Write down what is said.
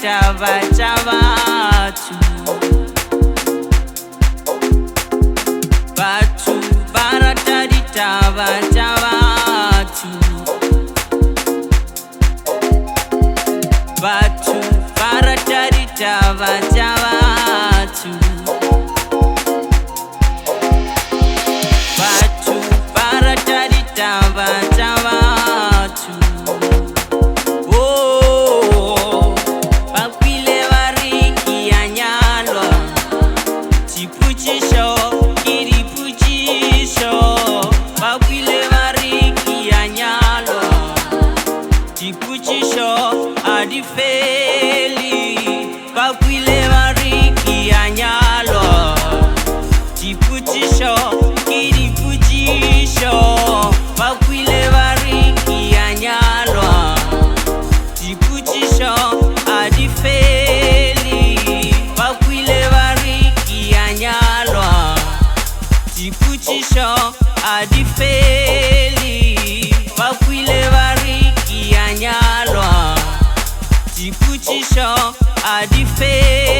ditaba tša batho. Batho ba rata ditaba tša batho. Batho ba rata ditaba tša batho. Batho ba rata ditaba tša batho. Oh, ba kwile ba re ke a nyalwa. Dipotšišo ke dipotšišo. Ba kwile ba re ke a nyalwa. Dipotšišo a di fele. Ba kwile ba re ke a nyalwa. Dipotšišo ke dipotšišo. Ba kwile ba re ke a nyalwa. Dipotšišo a di fele. Ba kwile ba re ke a nyalwa. Dipotšišo a di fele. Ba kwile ba re ke a nyalwa. Dipotšišo a di fele.